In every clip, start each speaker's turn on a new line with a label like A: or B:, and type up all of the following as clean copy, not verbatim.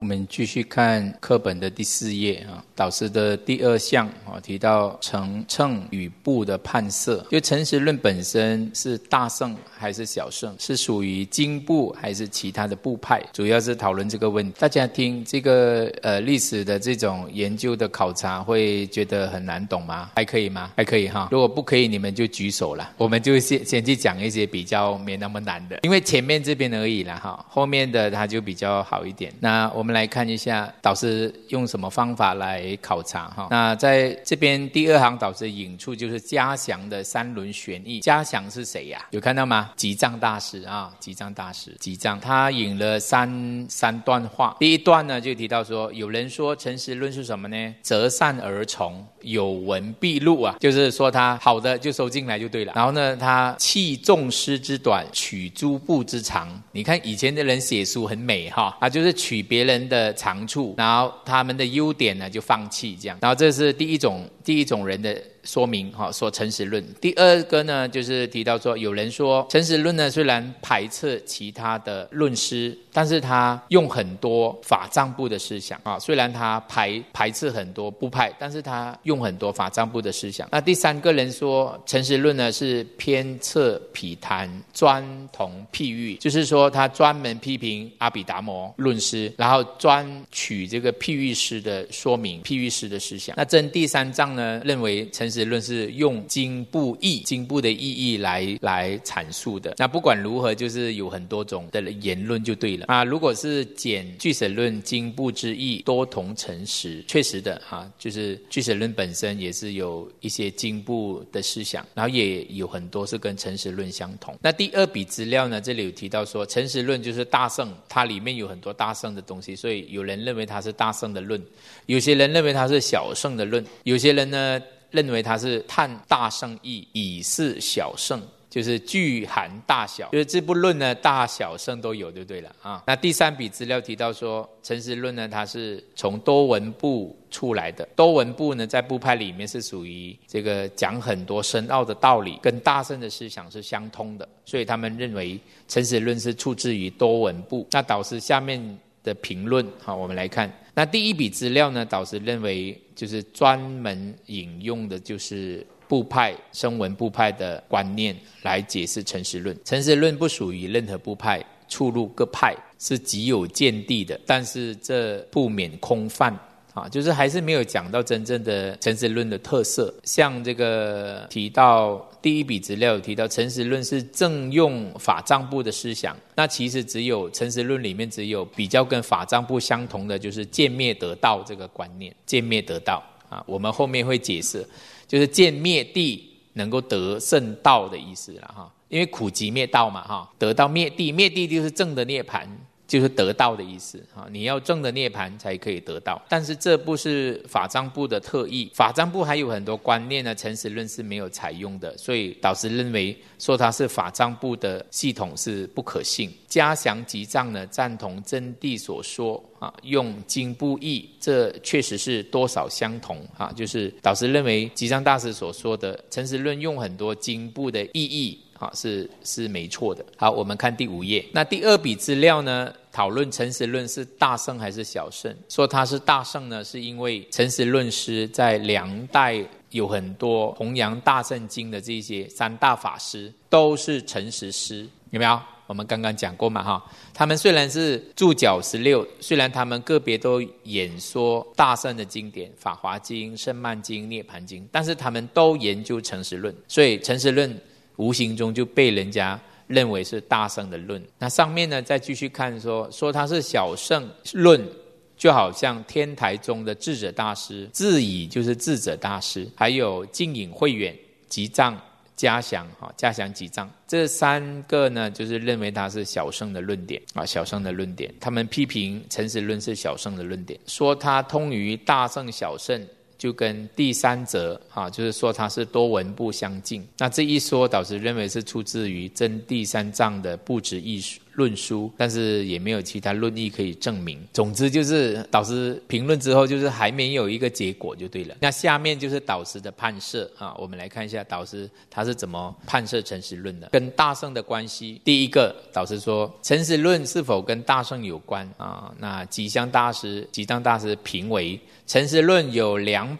A: 我们继续看课本的第4页导师的第2项提到成乘与部的判色，就诚实论本身是大乘还是小乘，是属于经部还是其他的部派，主要是讨论这个问题。大家听这个历史的这种研究的考察会觉得很难懂吗？还可以吗？还可以哈。如果不可以你们就举手了，我们就先去讲一些比较没那么难的，因为前面这边而已啦哈，后面的它就比较好一点。那我们来看一下导师用什么方法来考察哈。那在这边第2行导师引出就是嘉祥的3轮玄义。嘉祥是谁呀？有看到吗？吉藏大师啊，吉藏大师，吉藏他引了三段话。第一段呢就提到说，有人说诚实论是什么呢？择善而从，有闻必录啊，就是说他好的就收进来就对了。然后呢，他弃众师之短，取诸部之长。你看以前的人写书很美哈，他就是取别人的长处，然后他们的优点呢就放弃这样。然后这是第一种人的说明说诚实论。第二个呢就是提到说，有人说诚实论呢虽然排斥其他的论师，但是他用很多法藏部的思想虽然他排斥很多部派，但是他用很多法藏部的思想。那第3个人说诚实论呢是偏侧毗昙，专同譬喻，就是说他专门批评阿毗达摩论师，然后专取这个譬喻师的说明，譬喻师的思想。那真第3章呢认为诚实论是用经部义，经部的意义来阐述的。那不管如何就是有很多种的言论就对了如果是简俱舍论经部之义多同诚实，确实的就是俱舍论本身也是有一些经部的思想，然后也有很多是跟诚实论相同。那第2笔资料呢，这里有提到说诚实论就是大乘，它里面有很多大乘的东西，所以有人认为它是大乘的论，有些人认为它是小乘的论，有些人呢认为它是探大乘义，以是小乘，就是具含大小，就是这部论呢大小乘都有就对了那第3笔资料提到说诚实论呢它是从多闻部出来的。多闻部呢在部派里面是属于这个讲很多深奥的道理，跟大乘的思想是相通的，所以他们认为诚实论是出自于多闻部。那导师下面的评论我们来看。那第1笔资料呢，导师认为就是专门引用的就是部派声闻部派的观念来解释诚实论。诚实论不属于任何部派，出入各派，是极有见地的，但是这不免空泛就是还是没有讲到真正的诚实论的特色。像这个提到第1笔资料提到诚实论是正用法藏部的思想，那其实只有诚实论里面只有比较跟法藏部相同的就是见灭得道这个观念。见灭得道我们后面会解释，就是见灭地能够得圣道的意思啦因为苦集灭道嘛得到灭地，灭地就是正的涅槃，就是得道的意思你要正的涅槃才可以得到。但是这不是法藏部的特意，法藏部还有很多观念呢诚实论是没有采用的，所以导师认为说它是法藏部的系统是不可信。嘉祥吉藏呢赞同真谛所说用经部义，这确实是多少相同就是导师认为吉藏大师所说的诚实论用很多经部的意义是没错的。好，我们看第5页。那第2笔资料呢讨论诚实论是大乘还是小乘。说它是大乘呢是因为诚实论师在梁代有很多弘扬大乘经的这些3大法师都是诚实师，有没有？我们刚刚讲过嘛他们虽然是注脚16，虽然他们个别都演说大乘的经典，法华经、胜曼经、涅盘经，但是他们都研究诚实论，所以诚实论无形中就被人家认为是大乘的论。那上面呢再继续看说它是小乘论，就好像天台宗的智者大师，智以就是智者大师，还有净隐慧远、吉藏、嘉祥吉藏，这3个呢就是认为它是小乘的论点小乘的论点。他们批评诚实论是小乘的论点，说它通于大乘小乘，就跟第3则就是说它是多闻部相近。那这一说导师认为是出自于真第3藏的不执议论书，但是也没有其他论义可以证明。总之就是导师评论之后，就是还没有一个结果就对了。那下面就是导师的判设啊，我们来看一下导师他是怎么判设诚实论的，跟大乘的关系。第一个，导师说诚实论是否跟大乘有关啊？那吉藏大师评为诚实论有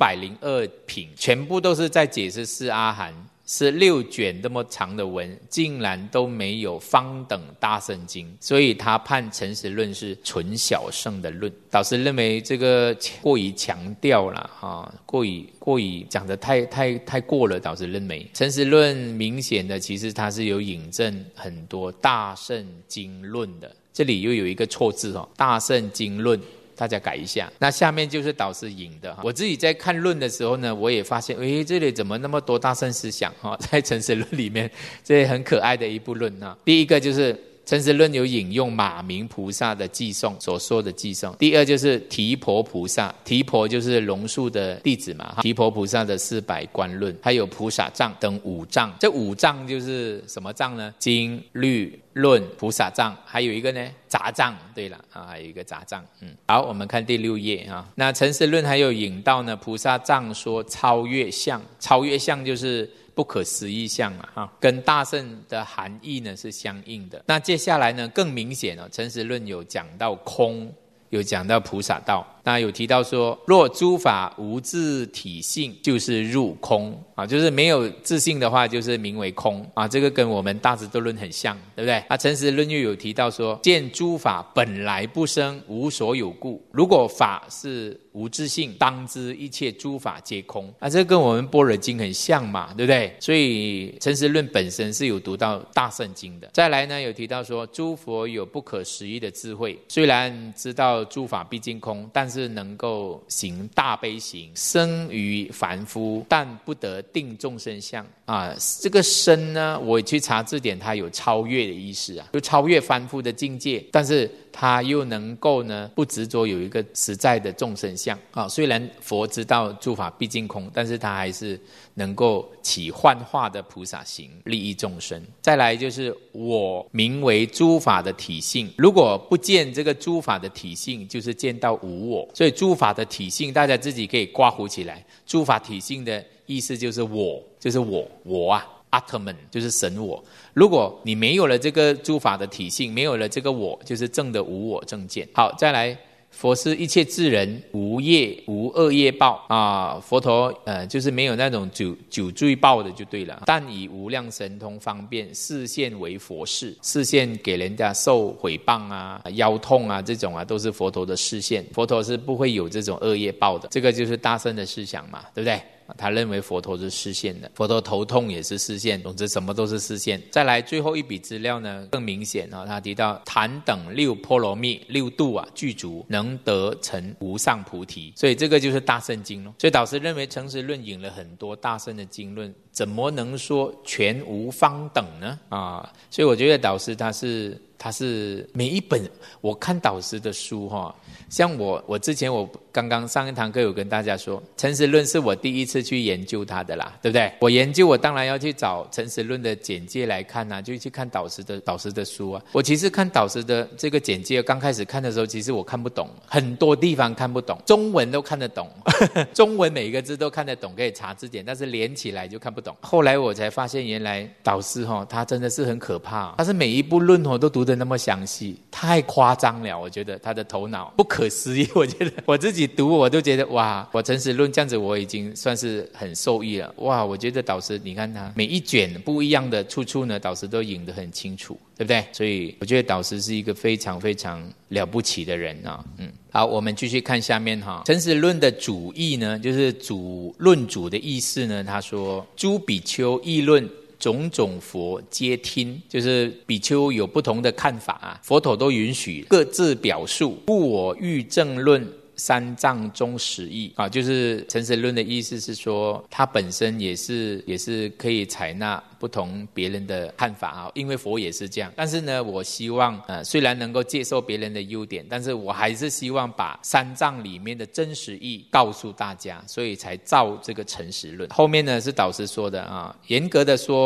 A: 202品，全部都是在解释四阿含。是6卷这么长的文，竟然都没有方等大乘经，所以他判诚实论是纯小乘的论。导师认为这个过于强调了啊，过于讲得太过了。导师认为诚实论明显的其实它是有引证很多大乘经论的，这里又有一个错字哦，大乘经论。大家改一下。那下面就是导师引的。我自己在看论的时候呢，我也发现，这里怎么那么多大乘思想在诚实论里面，这很可爱的一部论啊。第一个就是诚实论有引用马明菩萨的偈颂所说的偈颂。第二就是提婆菩萨，提婆就是龙树的弟子嘛，提婆菩萨的400观论，还有菩萨藏等5藏。这5藏就是什么藏呢？经律论菩萨藏，还有一个呢杂藏。对了还有一个杂藏。好，我们看第6页啊。那诚实论还有引到呢菩萨藏说超越相，超越相就是不可思议相跟大乘的含义呢是相应的。那接下来呢更明显诚实论有讲到空，有讲到菩萨道。那有提到说，若诸法无自体性，就是入空就是没有自性的话，就是名为空这个跟我们大智度论很像，对不对？诚实论又有提到说，见诸法本来不生，无所有故。如果法是无自性，当知一切诸法皆空这跟我们般若经很像嘛，对不对？所以诚实论本身是有读到大乘经的。再来呢，有提到说，诸佛有不可思议的智慧，虽然知道诸法毕竟空，但是能够行大悲行，生于凡夫，但不得定众生相这个生呢，我去查字典，它有超越的意思就超越凡夫的境界，但是他又能够呢不执着有一个实在的众生相虽然佛知道诸法毕竟空，但是他还是能够起幻化的菩萨行，利益众生。再来就是我名为诸法的体性，如果不见这个诸法的体性，就是见到无我。所以诸法的体性大家自己可以括弧起来，诸法体性的意思就是我，就是我Atman 就是神我。如果你没有了这个诸法的体性，没有了这个我，就是正的无我正见。好，再来，佛是一切智人，无业无恶业报佛陀就是没有那种酒醉报的就对了，但以无量神通方便示现为佛事，示现给人家受毁谤腰痛这种都是佛陀的示现。佛陀是不会有这种恶业报的，这个就是大乘的思想嘛，对不对？他认为佛陀是示现的，佛陀头痛也是示现，总之什么都是示现。再来最后一笔资料呢更明显他提到谈等6波罗蜜6度具足，能得成无上菩提，所以这个就是大乘经咯。所以导师认为诚实论引了很多大乘的经论，怎么能说全无方等呢所以我觉得导师他是每一本，我看导师的书像我之前我刚刚上一堂课有跟大家说，诚实论是我第一次去研究它的啦，对不对？我研究我当然要去找诚实论的简介来看就去看导师的书我其实看导师的这个简介，刚开始看的时候其实我看不懂，很多地方看不懂，中文都看得懂中文每一个字都看得懂，可以查字典，但是连起来就看不懂。后来我才发现原来导师他真的是很可怕他是每一部论都读得那么详细，太夸张了。我觉得他的头脑不可思议，我觉得我自己读我都觉得哇，我诚实论这样子我已经算是很受益了。哇，我觉得导师你看他每一卷不一样的处呢，导师都引得很清楚，对不对？所以我觉得导师是一个非常非常了不起的人好，我们继续看下面诚实论的主义呢，就是论主的意思呢，他说诸比丘议论种种佛皆听，就是比丘有不同的看法佛陀都允许各自表述，故我欲正论三藏中实义就是诚实论的意思是说，它本身也是可以采纳不同别人的看法因为佛也是这样。但是呢，我希望虽然能够接受别人的优点，但是我还是希望把三藏里面的真实义告诉大家，所以才造这个诚实论。后面呢是导师说的严格的说，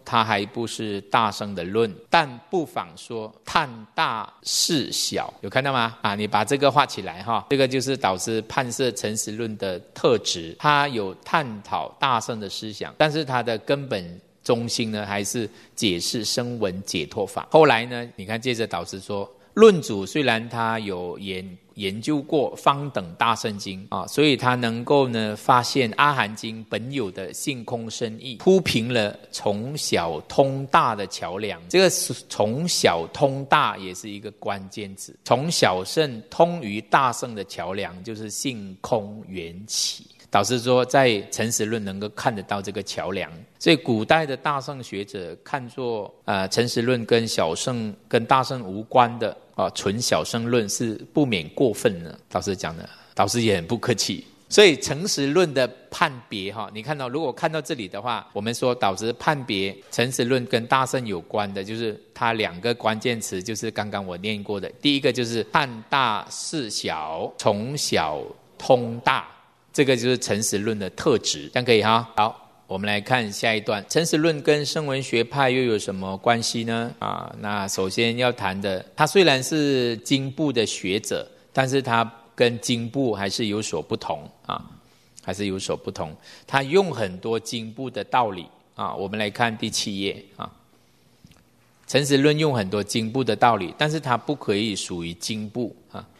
A: 它还不是大圣的论，但不妨说探大事小，有看到吗？你把这个画起来哈，这个就是导师判摄诚实论的特质，它有探讨大圣的思想，但是它的根本中心呢，还是解释声闻解脱法。后来呢，你看接着导师说，论主虽然他有研究过方等大圣经所以他能够呢发现阿含经本有的性空深义，铺平了从小通大的桥梁。这个从小通大也是一个关键字，从小圣通于大圣的桥梁就是性空缘起。导师说在诚实论能够看得到这个桥梁，所以古代的大圣学者看作诚实论跟小圣跟大圣无关的纯小圣论是不免过分的。导师讲的，导师也很不客气。所以诚实论的判别你看到如果看到这里的话，我们说导师判别诚实论跟大圣有关的，就是它两个关键词，就是刚刚我念过的，第一个就是探大事小，从小通大，这个就是诚实论的特质，这样可以哈。好，我们来看下一段，诚实论跟声闻学派又有什么关系呢？那首先要谈的，他虽然是经部的学者，但是他跟经部还是有所不同还是有所不同。他用很多经部的道理我们来看第7页诚实论用很多经部的道理，但是它不可以属于经部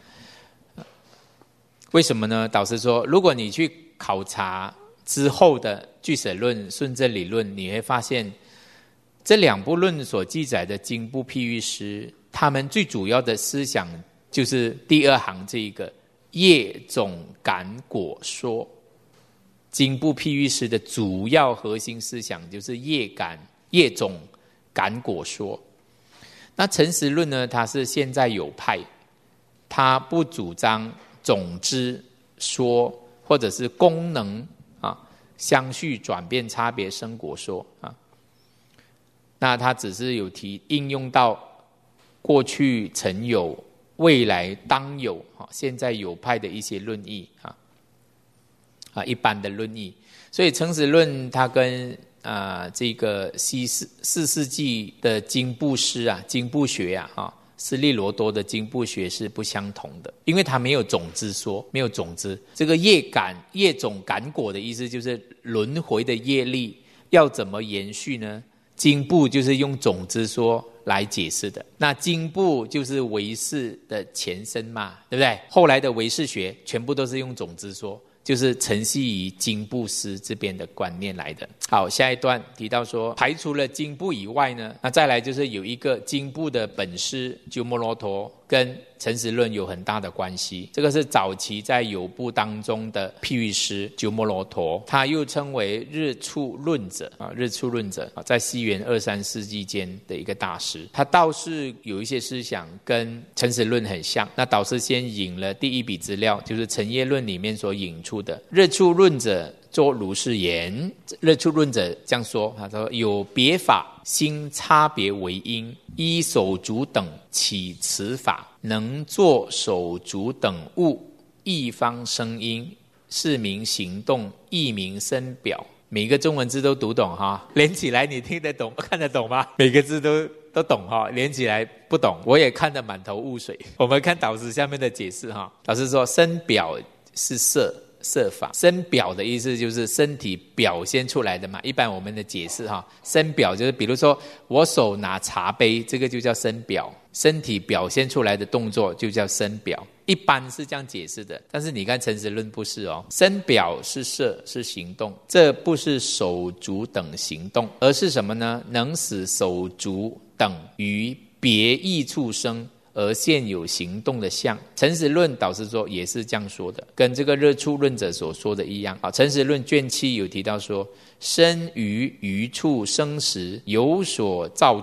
A: 为什么呢？导师说，如果你去考察之后的俱舍论、顺正理论，你会发现这两部论所记载的经部譬喻师，他们最主要的思想就是第二行这一个业种感果说。经部譬喻师的主要核心思想就是业种感果说。那诚实论呢，它是现在有派，它不主张总之说或者是功能相续转变差别生果说那它只是有应用到过去曾有未来当有现在有派的一些论义一般的论义。所以诚实论它跟这个4世纪的经部师经部学斯利罗多的经部学是不相同的，因为它没有种子说，没有种子。这个业种感果的意思就是轮回的业力要怎么延续呢？经部就是用种子说来解释的。那经部就是唯识的前身嘛，对不对？后来的唯识学全部都是用种子说，就是承袭于经部师这边的观念来的。好，下一段提到说，排除了经部以外呢，那再来就是有一个经部的本师鸠摩罗陀跟诚实论有很大的关系。这个是早期在有部当中的譬喻师鸠摩罗陀，他又称为日处论者日处论者在西元2、3世纪间的一个大师。他倒是有一些思想跟诚实论很像。那导师先引了第一笔资料，就是诚业论里面所引出的日处论者作如是言。日处论者这样说，他说有别法心差别为因，依手足等起此法，能作手足等物，一方声音，是名行动，一名声表。每个中文字都读懂连起来你听得懂看得懂吗？每个字都懂连起来不懂我也看得满头雾水。我们看导师下面的解释导师说声表是色法，身表的意思就是身体表现出来的嘛。一般我们的解释身表就是比如说我手拿茶杯，这个就叫身表，身体表现出来的动作就叫身表，一般是这样解释的。但是你看诚实论不是身表是色，是行动，这不是手足等行动，而是什么呢？能使手足等于别异处生而现有行动的相。诚实论导师说也是这样说的，跟这个日处论者所说的一样。诚实论卷7有提到说，身于余处生时有所造作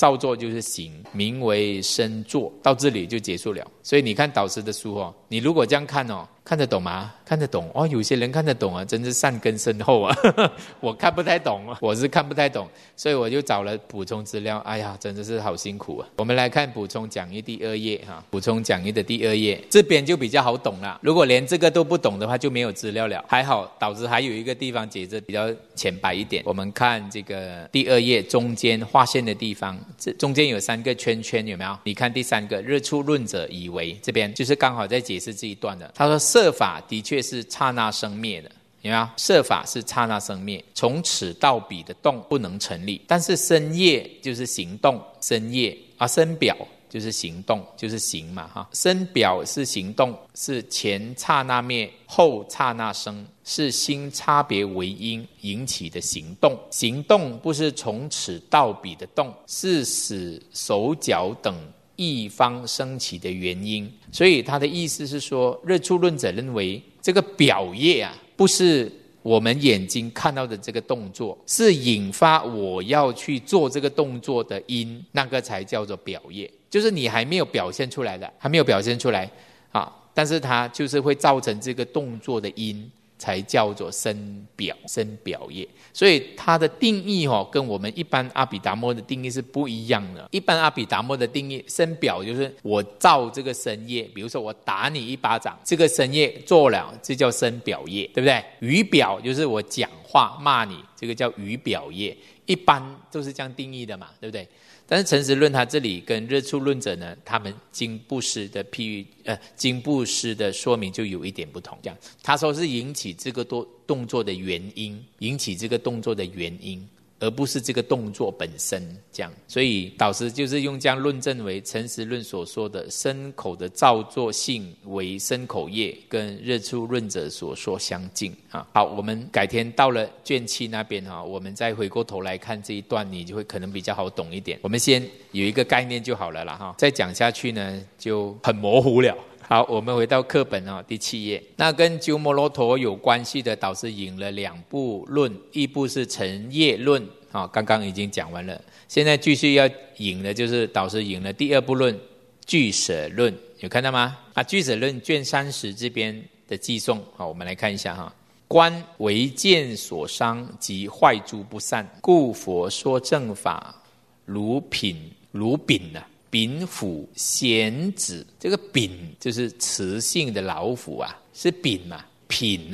A: 造作就是行，名为身作，到这里就结束了。所以你看导师的书哦，你如果这样看哦，看得懂吗？看得懂哦，有些人看得懂啊，真是善根深厚啊。我看不太懂啊，我是看不太懂，所以我就找了补充资料。哎呀，真的是好辛苦啊。我们来看补充讲义第2页哈，补充讲义的第2页，这边就比较好懂了。如果连这个都不懂的话，就没有资料了。还好导师还有一个地方解释比较浅白一点。我们看这个第2页中间划线的地方，这中间有3个圈圈，有没有？你看第3个，日出论者以为，这边就是刚好在解释这一段的。他说色法的确是刹那生灭的，有没有？色法是刹那生灭，从此到彼的动不能成立。但是身业就是行动，身业啊，身表就是行动，就是行嘛哈。身表是行动，是前刹那灭，后刹那生，是心差别为因引起的行动。行动不是从此到彼的动，是使手脚等一方升起的原因。所以他的意思是说，日出论者认为这个表业啊，不是我们眼睛看到的这个动作，是引发我要去做这个动作的因，那个才叫做表业。就是你还没有表现出来的，还没有表现出来啊，但是它就是会造成这个动作的因，才叫做身表业。所以它的定义跟我们一般阿毗达摩的定义是不一样的。一般阿毗达摩的定义，身表就是我造这个身业，比如说我打你一巴掌，这个身业做了，这叫身表业，对不对？语表就是我讲话骂你，这个叫语表业，一般都是这样定义的嘛，对不对？但是诚实论他这里跟日出论者呢，他们经布施的譬喻，经布施的说明就有一点不同。这样，他说是引起这个动作的原因，引起这个动作的原因，而不是这个动作本身。这样，所以导师就是用这样论证为诚实论所说的身口的造作性为身口业，跟日出论者所说相近啊。好，我们改天到了卷7那边哈，我们再回过头来看这一段，你就会可能比较好懂一点。我们先有一个概念就好了啦哈，再讲下去呢就很模糊了。好，我们回到课本第7页。那跟鸠摩罗陀有关系的，导师引了2部论，一部是成业论，刚刚已经讲完了。现在继续要引的就是导师引了第2部论，俱舍论，有看到吗？俱舍论卷30这边的记诵，好，我们来看一下哈。观为见所伤及坏诸不善，故佛说正法，如丙丙虎贤子，这个丙就是雌性的老虎啊，是丙嘛？品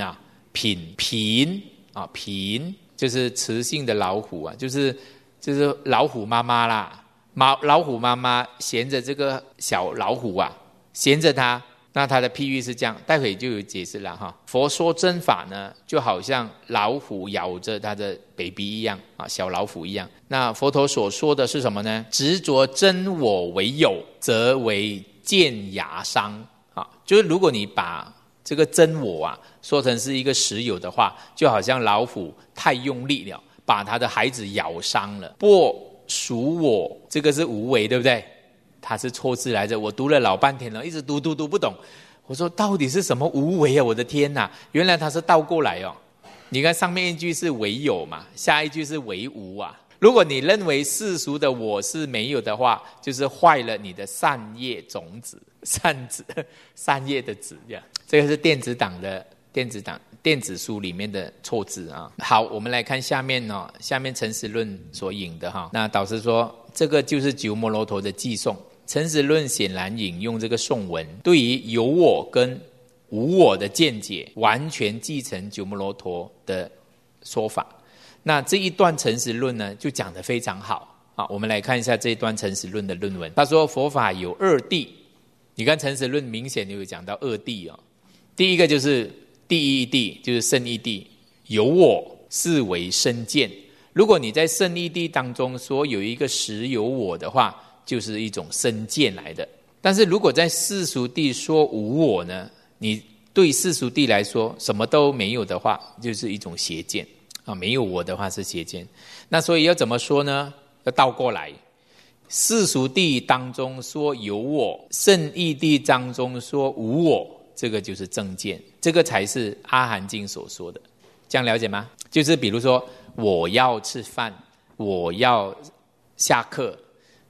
A: 就是雌性的老虎啊，就是老虎妈妈啦。老虎妈妈衔着这个小老虎啊，衔着它。那它的譬喻是这样，待会就有解释了哈。佛说真法呢，就好像老虎咬着它的 baby 一样啊，小老虎一样。那佛陀所说的是什么呢？执着真我为有，则为见牙伤啊。就是如果你把这个真我啊说成是一个实有的话，就好像老虎太用力了，把它的孩子咬伤了。不属我，这个是无为，对不对？它是错字来着，我读了老半天了，一直读不懂。我说到底是什么无为啊？我的天哪，原来它是倒过来哦。你看上面一句是为有嘛，下一句是为无啊。如果你认为世俗的我是没有的话，就是坏了你的善业种子，善业的子这样。这个是电子书里面的错字啊。好，我们来看下面下面诚实论所引的哈。那导师说这个就是鸠摩罗陀的记诵。诚实论显然引用这个颂文，对于有我跟无我的见解，完全继承鸠摩罗陀的说法。那这一段诚实论呢，就讲得非常好。好，我们来看一下这一段诚实论的论文。他说佛法有2谛，你看诚实论明显就有讲到2谛哦。第一个就是第一谛，就是胜义谛，有我是为身见。如果你在胜义谛当中说有一个实有我的话，就是一种身见来的。但是如果在世俗谛说无我呢，你对世俗谛来说什么都没有的话，就是一种邪见啊，没有我的话是邪见。那所以要怎么说呢？要倒过来，世俗谛当中说有我，胜义谛当中说无我，这个就是正见，这个才是阿含经所说的。这样了解吗？就是比如说我要吃饭，我要下课，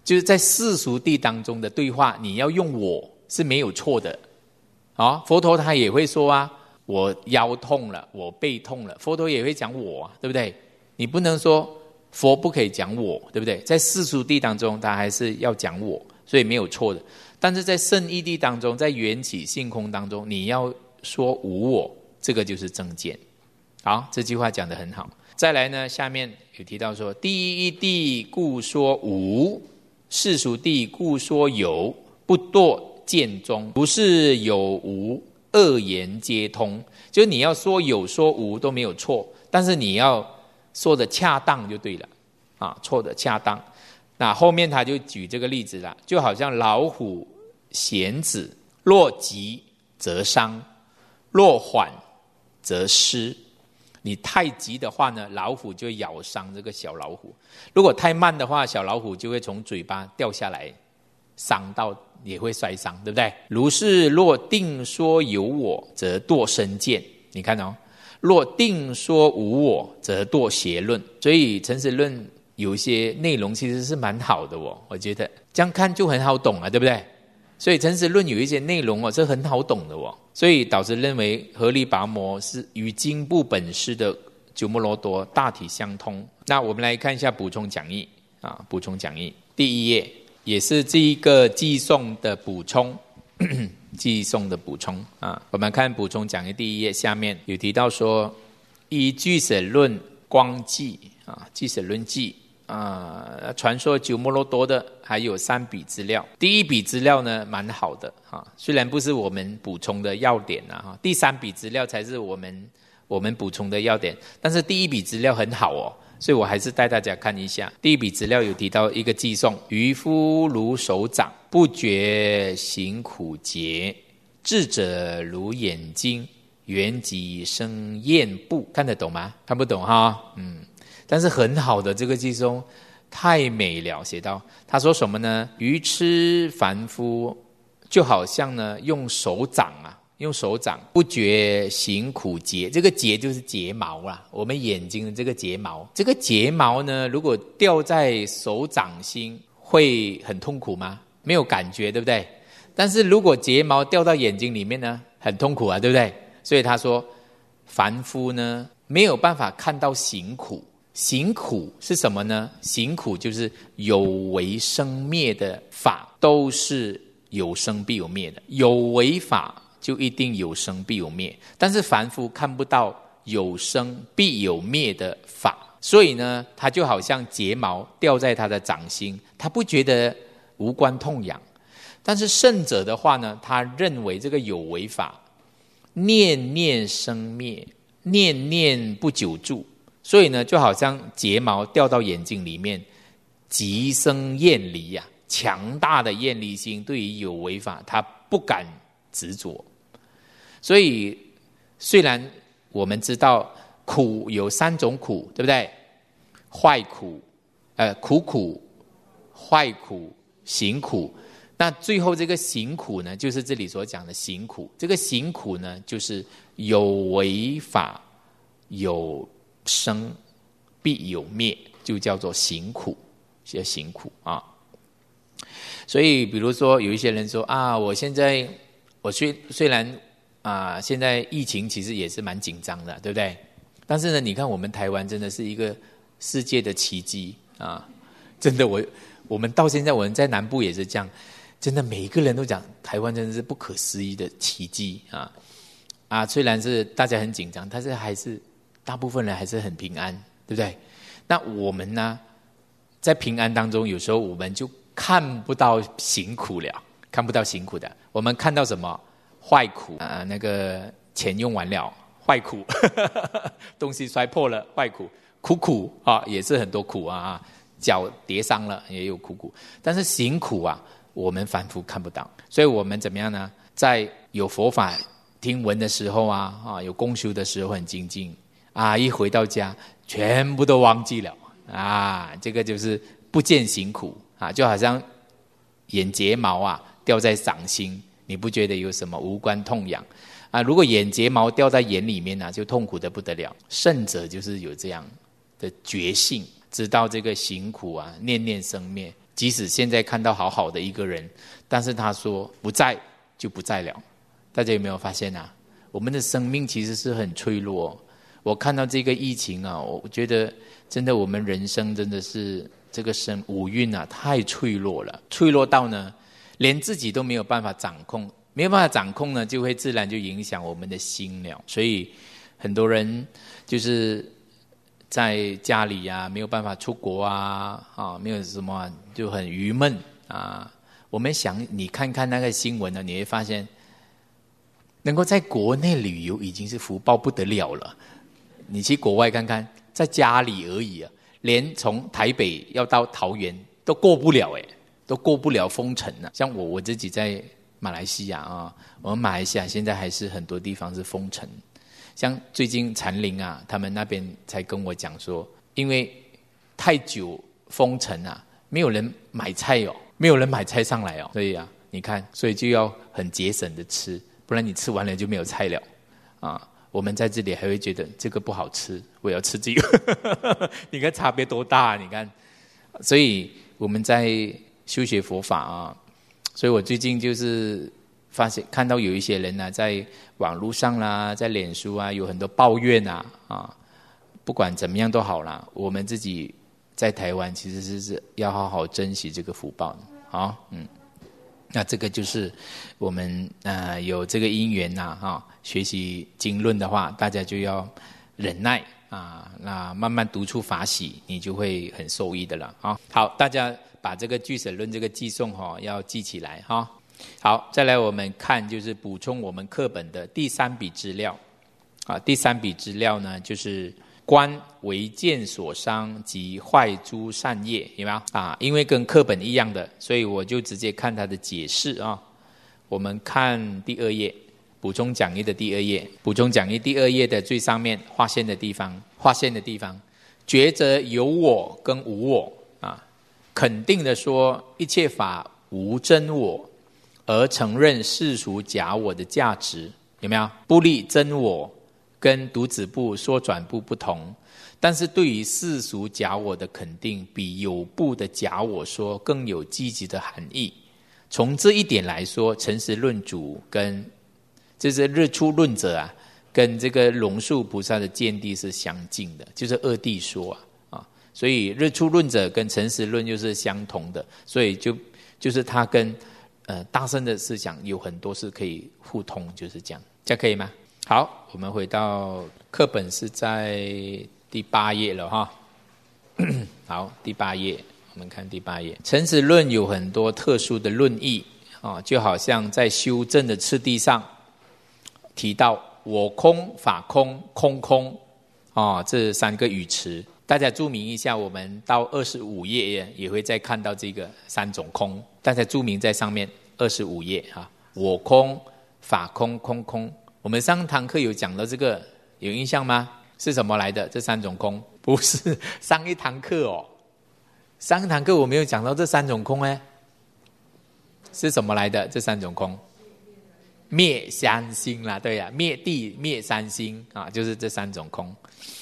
A: 就是在世俗谛当中的对话，你要用我是没有错的啊。佛陀他也会说啊，我腰痛了，我背痛了，佛陀也会讲我啊，对不对？你不能说佛不可以讲我，对不对？在世俗谛当中他还是要讲我，所以没有错的。但是在圣义谛当中，在缘起性空当中，你要说无我，这个就是正见。好，这句话讲得很好。再来呢，下面有提到说，第一谛故说无，世俗谛故说有，不堕见中，不是有无，二言皆通。就是你要说有说无都没有错，但是你要说的恰当就对了啊，错的恰当。那后面他就举这个例子了，就好像老虎钳子，若急则伤，若缓则失。你太急的话呢，老虎就会咬伤这个小老虎；如果太慢的话，小老虎就会从嘴巴掉下来，伤到也会摔伤，对不对？如是若定说有我，则堕身见。你看哦，若定说无我，则堕邪论。所以诚实论有一些内容其实是蛮好的哦，我觉得这样看就很好懂了，对不对？所以诚实论有一些内容哦，是很好懂的哦。所以导师认为合理拔摩是与经部本师的鸠摩罗多大体相通。那我们来看一下补充讲义啊，补充讲义第一页，也是这一个寄送的补充，寄送的补充啊。我们看补充讲义第一页下面有提到说，依俱舍论光记啊，俱舍论记。传说鸠摩罗多的还有3笔资料。第一笔资料呢蛮好的啊，虽然不是我们补充的要点啊，第3笔资料才是我们补充的要点，但是第一笔资料很好哦，所以我还是带大家看一下。第一笔资料有提到一个寄颂：渔夫如手掌，不觉行苦节；智者如眼睛，缘即生厌怖。看得懂吗？看不懂哈，但是很好的这个寄颂太美了，写到他说什么呢？愚痴凡夫就好像呢用手掌不觉行苦节，这个节就是睫毛啦，我们眼睛的这个睫毛，这个睫毛呢如果掉在手掌心会很痛苦吗？没有感觉，对不对？但是如果睫毛掉到眼睛里面呢，很痛苦啊，对不对？所以他说凡夫呢没有办法看到行苦。行苦是什么呢？行苦就是有为生灭的法都是有生必有灭的，有为法就一定有生必有灭，但是凡夫看不到有生必有灭的法，所以呢他就好像睫毛掉在他的掌心，他不觉得无关痛痒。但是圣者的话呢，他认为这个有为法念念生灭，念念不久住，所以呢就好像睫毛掉到眼睛里面，极生厌离啊，强大的厌离心，对于有为法他不敢执着。所以虽然我们知道苦有3种苦，对不对？坏苦、苦苦、坏苦、行苦。那最后这个行苦呢，就是这里所讲的行苦。这个行苦呢，就是有为法有生必有灭，就叫做行苦，叫行苦啊。所以比如说有一些人说啊，我虽然现在疫情其实也是蛮紧张的，对不对？但是呢，你看我们台湾真的是一个世界的奇迹啊！真的，我们到现在我们在南部也是这样，真的每一个人都讲台湾真的是不可思议的奇迹啊！虽然是大家很紧张，但是还是大部分人还是很平安，对不对？那我们呢，在平安当中，有时候我们就看不到辛苦了，看不到辛苦的，我们看到什么？坏苦那个钱用完了，坏苦东西摔破了，坏苦，苦也是很多苦啊，脚跌伤了也有苦，但是行苦我们凡夫看不到，所以我们怎么样呢？在有佛法听闻的时候有公修的时候很精进一回到家全部都忘记了这个就是不见行苦就好像眼睫毛掉在掌心，你不觉得有什么无关痛痒如果眼睫毛掉在眼里面就痛苦的不得了。圣者就是有这样的觉性，知道这个行苦念念生灭， 即使现在看到好好的一个人，但是他说不在就不在了。大家有没有发现啊？我们的生命其实是很脆弱。我看到这个疫情啊，我觉得真的我们人生真的是这个五运啊太脆弱了，脆弱到呢连自己都没有办法掌控，没有办法掌控呢，就会自然就影响我们的心了。所以很多人就是在家里啊，没有办法出国啊，没有什么就很郁闷啊。我们想你看看那个新闻呢，你会发现能够在国内旅游已经是福报不得了了。你去国外看看，在家里而已啊，连从台北要到桃园都过不了都过不了封城了。像我自己在马来西亚啊，我们马来西亚现在还是很多地方是封城。像最近禅林啊，他们那边才跟我讲说，因为太久封城啊，没有人买菜没有人买菜上来所以啊，你看，所以就要很节省的吃，不然你吃完了就没有菜了啊。我们在这里还会觉得这个不好吃，我要吃这个你看差别多大你看。所以我们在修学佛法啊，所以我最近就是发现看到有一些人啊，在网络上啦，在脸书啊，有很多抱怨不管怎么样都好啦，我们自己在台湾其实是要好好珍惜这个福报的那这个就是我们有这个因缘学习经论的话，大家就要忍耐那慢慢读出法喜，你就会很受益的了好，大家把这个俱舍论这个记诵要记起来好，再来我们看就是补充我们课本的第三笔资料第三笔资料呢就是观为见所伤及坏诸善业，有没有因为跟课本一样的，所以我就直接看它的解释我们看第2页，补充讲义的第2页，补充讲义第2页的最上面划线的地方，觉则有我跟无我肯定的说一切法无真我，而承认世俗假我的价值，有没有？不立真我跟读子部说转部不同，但是对于世俗假我的肯定，比有部的假我说更有积极的含义。从这一点来说，诚实论主跟就是日出论者跟这个龙树菩萨的见地是相近的，就是二谛说所以日出论者跟诚实论又是相同的，所以就是他跟大乘的思想有很多是可以互通，就是这样，这样可以吗？好，我们回到课本是在第8页了好，第8页，我们看第8页。诚实论有很多特殊的论义就好像在修正的次第上提到我空、法空、空空这3个语词，大家注明一下。我们到25页也会再看到这个3种空，大家注明在上面。25页我空、法空、空空。我们上堂课有讲到这个，有印象吗？是什么来的？这3种空不是上一堂课上一堂课我没有讲到这3种空是什么来的？这3种空灭三星啦，对灭地灭三星就是这3种空，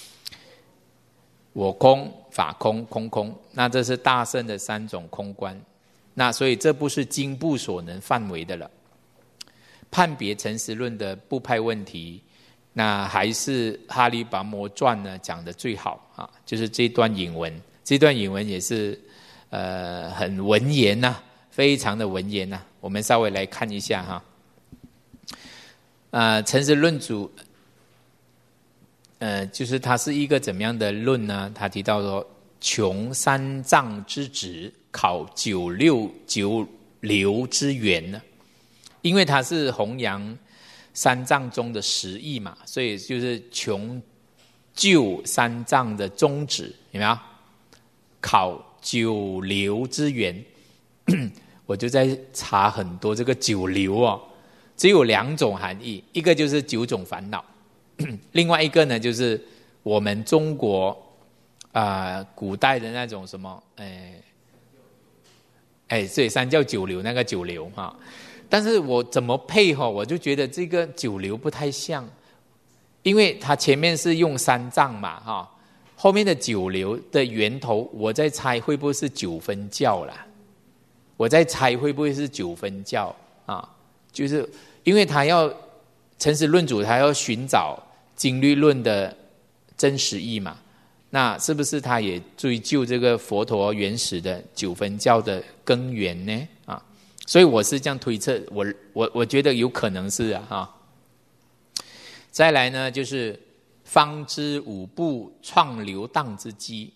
A: 我空、法空、空空。那这是大乘的3种空观，那所以这不是经部所能范围的了。判别诚实论的部派问题，那还是哈利跋摩传呢讲的最好就是这段引文。这段引文也是很文言非常的文言我们稍微来看一下诚实论主就是它是一个怎么样的论呢？他提到说，穷三藏之旨，考九流之源呢。因为它是弘扬三藏中的实义嘛，所以就是穷究三藏的宗旨，有没有？考九流之源我就在查很多这个九流只有2种含义，一个就是9种烦恼另外一个呢就是我们中国古代的那种什么对，三教九流那个九流但是我怎么配我就觉得这个九流不太像，因为它前面是用三藏嘛后面的九流的源头我在猜会不会是9分教啦我在猜会不会是九分教啊？就是因为他要诚实论主，他要寻找经律论的真实义嘛，那是不是他也追究这个佛陀原始的九分教的根源呢？啊，所以我是这样推测，我觉得有可能是啊。再来呢，就是方知五部创流荡之机，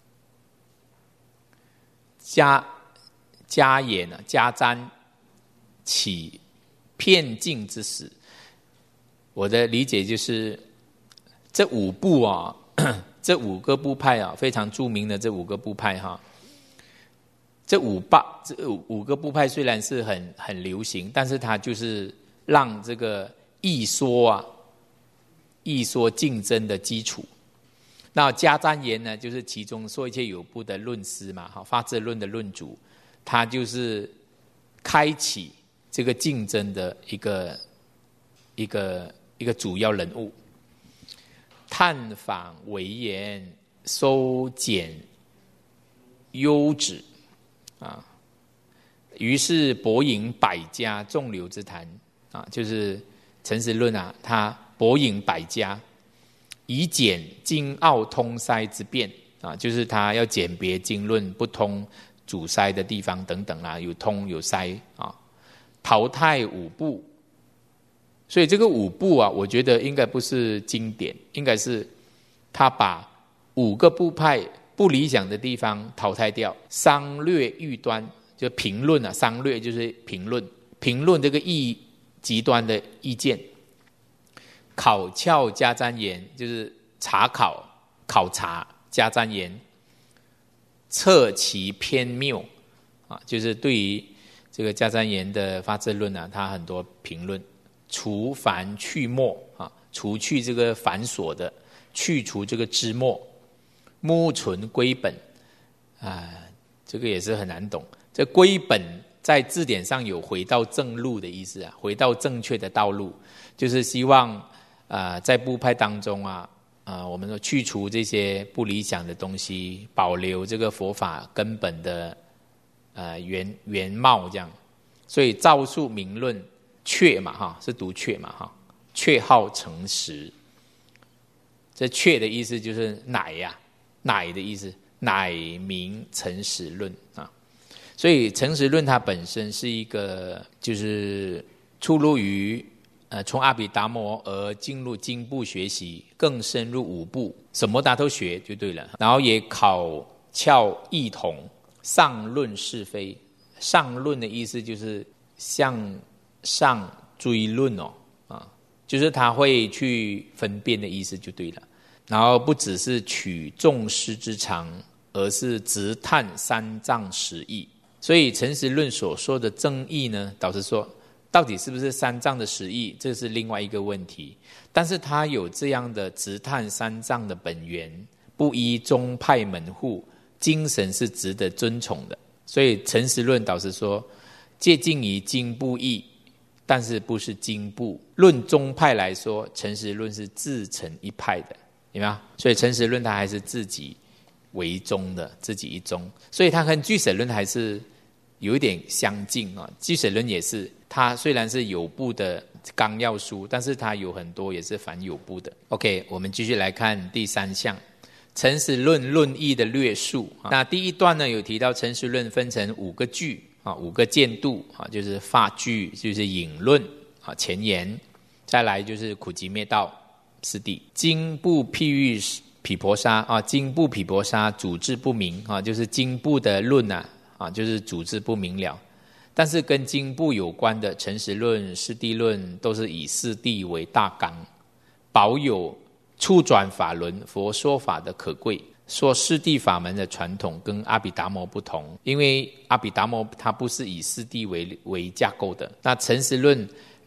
A: 加言加瞻起骗境之始。我的理解就是这五部啊，这五个部派啊，非常著名的这五个部派哈。这五个部派虽然是很流行，但是它就是让这个义说竞争的基础。那迦旃延呢，就是其中说一切有部的论师嘛，发智论的论主，他就是开启这个竞争的一个主要人物。探访为言，收减优止啊，于是博引百家，众流之谈啊，就是诚实论啊，他博引百家，以简经奥通塞之辩啊，就是他要简别经论不通阻塞的地方等等啦，有通有塞啊，淘汰五部。所以这个五部啊，我觉得应该不是经典，应该是他把五个部派不理想的地方淘汰掉，商略欲端，就评论啊，商略就是评论这个极端的意见。考窍迦旃延，就是考察迦旃延，测其偏谬啊，就是对于这个迦旃延的发智论啊，他很多评论。除繁去末啊，除去这个繁琐的，去除这个枝末，目存归本啊，这个也是很难懂。这归本在字典上有回到正路的意思啊，回到正确的道路，就是希望在部派当中我们说去除这些不理想的东西，保留这个佛法根本的原貌这样。所以赵述名论。确嘛哈，是读确嘛哈，确号诚实。这确的意思就是乃乃的意思，乃名诚实论啊。所以诚实论它本身是一个，就是出入于从阿毗达摩而进入经部学习，更深入五部，什么他都学就对了。然后也考窍异同，上论是非。上论的意思就是向上追论就是他会去分辨的意思就对了。然后不只是取众师之长，而是直探三藏实义。所以诚实论所说的正义呢，导师说到底是不是三藏的实义，这是另外一个问题。但是他有这样的直探三藏的本源，不依宗派门户，精神是值得尊崇的。所以诚实论导师说接近于经部义，但是不是经部。论宗派来说，诚实论是自成一派的，有没有？所以诚实论它还是自己为宗的，自己一宗。所以它跟俱舍论还是有一点相近啊。俱舍论也是，它虽然是有部的纲要书，但是它有很多也是反有部的。OK， 我们继续来看第三项。诚实论论义的略述。那第一段呢，有提到诚实论分成5个句5个见度就是法句，就是引论前言，再来就是苦集灭道四谛。经部譬喻毗婆沙经部毗婆沙主旨不明就是经部的论就是主旨不明了。但是跟经部有关的诚实论、四谛论都是以四谛为大纲，保有触转法轮佛说法的可贵。说四谛法门的传统跟阿毗达摩不同，因为阿毗达摩它不是以四谛为架构的。那诚实论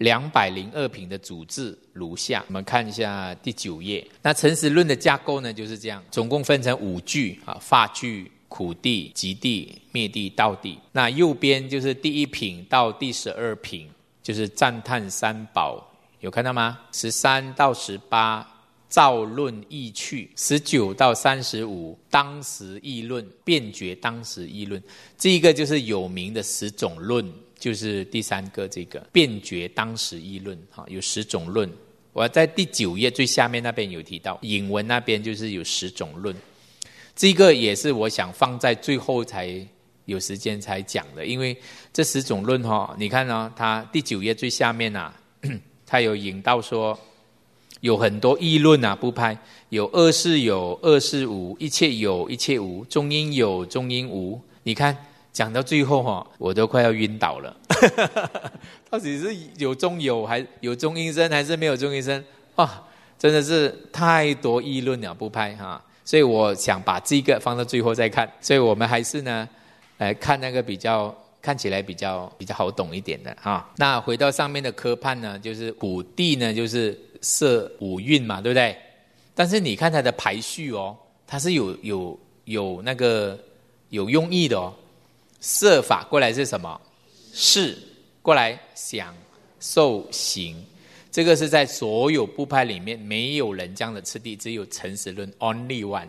A: 202品的主旨如下，我们看一下第9页。那诚实论的架构呢就是这样，总共分成5句法句、苦谛、集谛、灭谛、道谛。那右边就是第1品到第12品，就是赞叹三宝，有看到吗？13到18 造论议趣，19到35当时议论，辩决当时议论，这一个就是有名的10种论，就是第3个这个辩决当时议论，有10种论。我在第9页最下面那边有提到，引文那边就是有10种论，这个也是我想放在最后才有时间才讲的，因为这10种论你看它第9页最下面它有引到说有很多议论部派，有二事有，二事无，一切有，一切无，中阴有，中阴无。你看讲到最后我都快要晕倒了到底是有中有，还有中阴身还是没有中阴身真的是太多议论了部派所以我想把这个放到最后再看，所以我们还是呢来看那个比较看起来比较好懂一点的那回到上面的科判呢，就是五谛呢就是摄五蕴嘛，对不对？但是你看它的排序它是有那个有用意的摄法过来是什么？事过来想受行，这个是在所有部派里面没有人这样的次第，只有陈实论 only one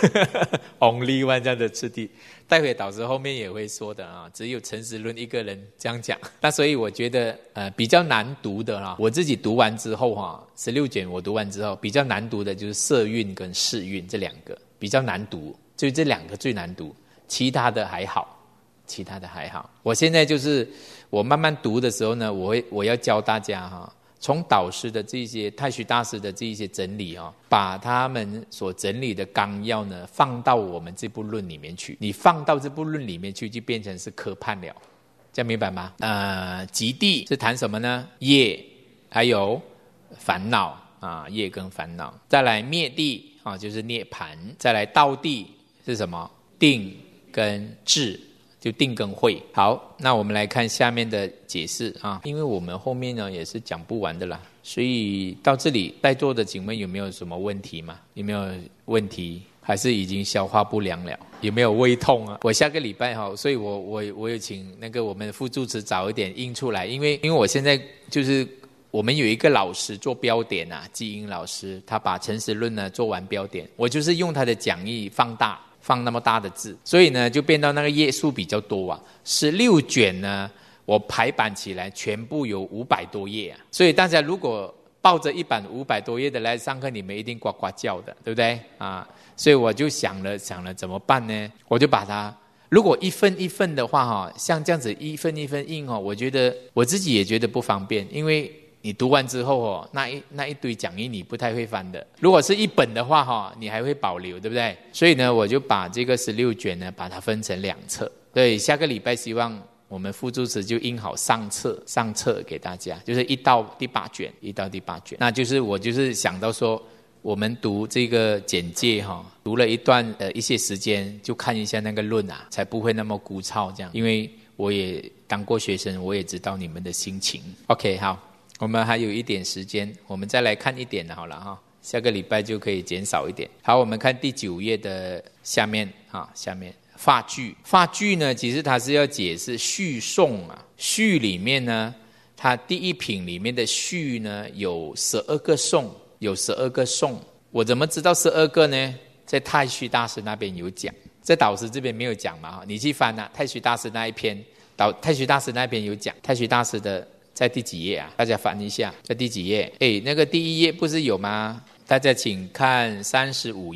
A: only one 这样的次第。待会导师后面也会说的只有陈实论一个人这样讲。那所以我觉得比较难读的我自己读完之后16卷我读完之后比较难读的就是色蕴跟事蕴这2个比较难读，就这2个最难读，其他的还好。我现在就是我慢慢读的时候呢，我要教大家从导师的这些太虚大师的这些整理把他们所整理的纲要呢放到我们这部论里面去，你放到这部论里面去就变成是科判了，这样明白吗？极地是谈什么呢？业还有烦恼业跟烦恼。再来灭地就是涅槃。再来道地是什么？定跟智，就定跟慧。好，那我们来看下面的解释因为我们后面呢也是讲不完的啦，所以到这里在座的请问有没有什么问题吗？有没有问题？还是已经消化不良了？有没有胃痛我下个礼拜所以我有请那个我们的副住持早一点印出来，因为我现在就是我们有一个老师做标点基因老师，他把陈实论呢做完标点，我就是用他的讲义放那么大的字，所以呢就变到那个页数比较多16卷呢我排版起来全部有500多页所以大家如果抱着一版500多页的来上课，你们一定呱呱叫的，对不对所以我就想了怎么办呢？我就把它如果一份一份的话像这样子一份一份印我觉得我自己也觉得不方便，因为你读完之后那一堆讲义你不太会翻的，如果是一本的话你还会保留，对不对？所以呢我就把这个16卷呢把它分成2册，对，下个礼拜希望我们副住持就印好上册给大家，就是1到第8卷，那就是我就是想到说我们读这个简介读了一些时间就看一下那个论才不会那么枯燥这样，因为我也当过学生，我也知道你们的心情。 OK 好，我们还有一点时间，我们再来看一点好了下个礼拜就可以减少一点。好，我们看第9页的下面法句呢其实它是要解释序颂序里面呢它第1品里面的序呢有12个颂，我怎么知道12个呢？在太虚大师那边有讲，在导师这边没有讲嘛你去翻太虚大师那一篇，太虚大师那边有讲，太虚大师的在第几页大家翻一下，在第几页？那个第1页不是有吗？大家请看35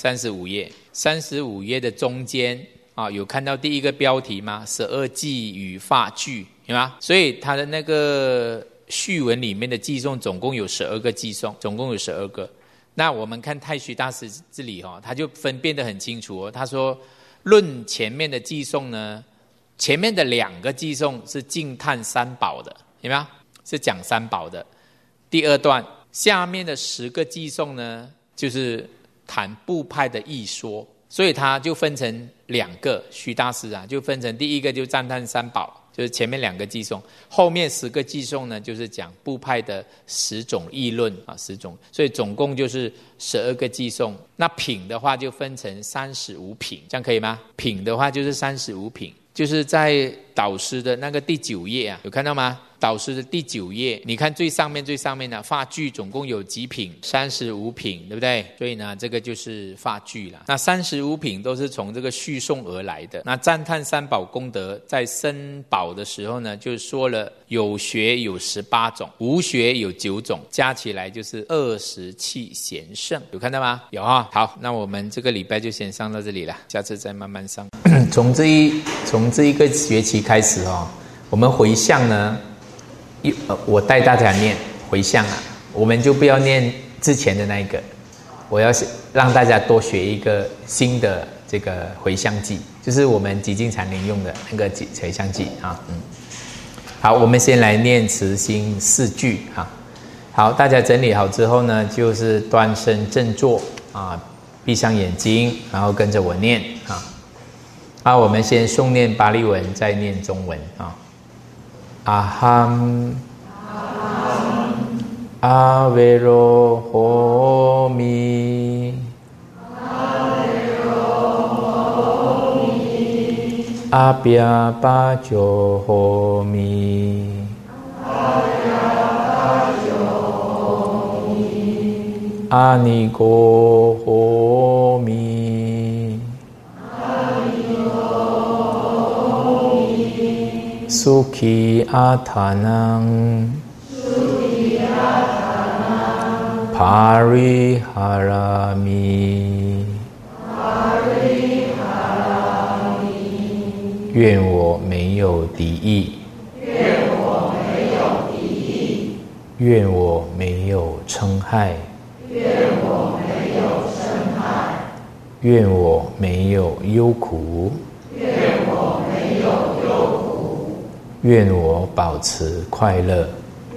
A: 页的中间有看到第1个标题吗？12偈与法句，有吗？所以它的那个序文里面的偈颂总共有12个偈颂，总共有12个。那我们看太虚大师这里他就分辨得很清楚他说论前面的偈颂呢，前面的2个偈颂是敬叹三宝的，有没有？是讲三宝的。第2段下面的10个偈颂呢就是谈部派的义说，所以他就分成2个，虚大师就分成第1个就赞叹三宝，就是前面2个偈颂，后面10个偈颂呢就是讲部派的10种议论10种，所以总共就是12个偈颂。那品的话就分成35品，这样可以吗？品的话就是35品。 就是在导师的那个第9页啊，有看到吗？导师的第9页，你看最上面的法具总共有几品？35品，对不对？所以呢，这个就是法具了。那35品都是从这个续诵而来的。那赞叹三宝功德，在申宝的时候呢，就说了有学有18种，无学有9种，加起来就是27贤圣，有看到吗？有啊。好，那我们这个礼拜就先上到这里了，下次再慢慢上。从这一个学期开始哦，我们回向呢。我带大家念回向啊，我们就不要念之前的那一个，我要让大家多学一个新的这个回向记，就是我们极尽禅林用的那个回向记啊。好，我们先来念慈心4句啊。好，大家整理好之后呢，就是端身正坐啊，闭上眼睛，然后跟着我念啊。好，我们先诵念巴利文，再念中文啊。阿含阿维罗诃弥阿比亚巴鸠诃弥阿尼果诃弥苏ခိ阿塔囊帕ရိ哈拉米愿我没有敌意，愿我没有嗔害，愿我没有忧苦，愿我保持快乐。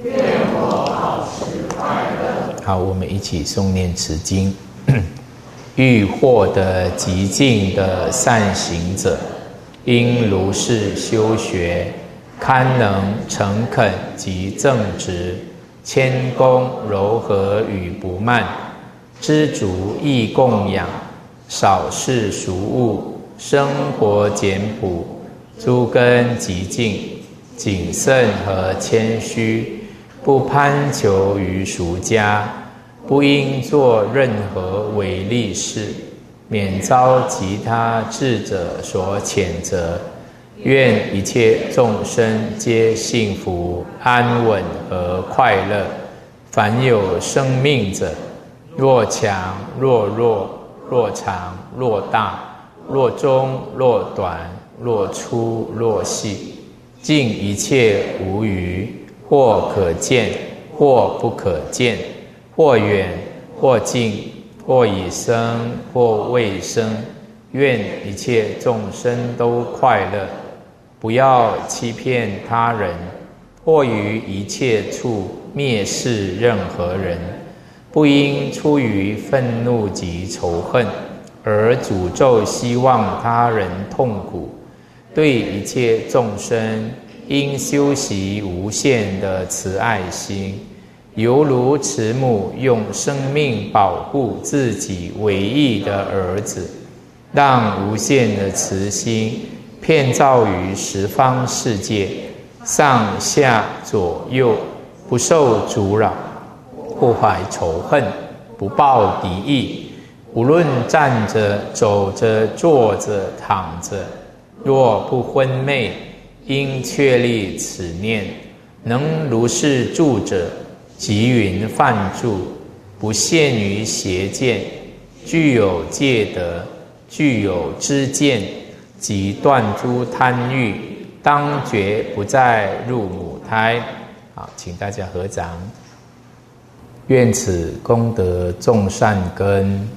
A: 好，我们一起诵念持经。欲获得极尽的善行者，应如是修学，堪能诚恳及正直，谦恭柔和与不慢，知足易供养，少事俗物，生活简朴，诸根极净，谨慎和谦虚，不攀求于俗家，不应做任何违利事，免遭其他智者所谴责。愿一切众生皆幸福安稳和快乐。凡有生命者，若强若弱，若长若大，若中若短，若粗若细，尽一切无余，或可见，或不可见，或远或近，或已生或未生，愿一切众生都快乐。不要欺骗他人，或于一切处蔑视任何人，不应出于愤怒及仇恨，而诅咒希望他人痛苦。对一切众生，应修习无限的慈爱心，犹如慈母用生命保护自己唯一的儿子，让无限的慈心遍照于十方世界，上下左右，不受阻扰，不怀仇恨，不抱敌意。无论站着、走着、坐着、躺着，若不昏昧，应确立此念。能如是住者，即云梵住，不陷于邪见，具有戒德，具有知见，即断诸贪欲，当觉不再入母胎。好，请大家合掌。愿此功德众善根，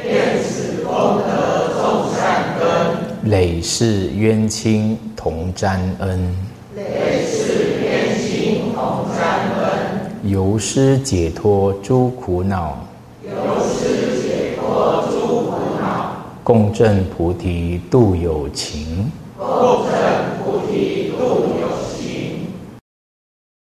A: 累世冤亲同沾恩，由施解脱诸苦恼，共振菩提度有情，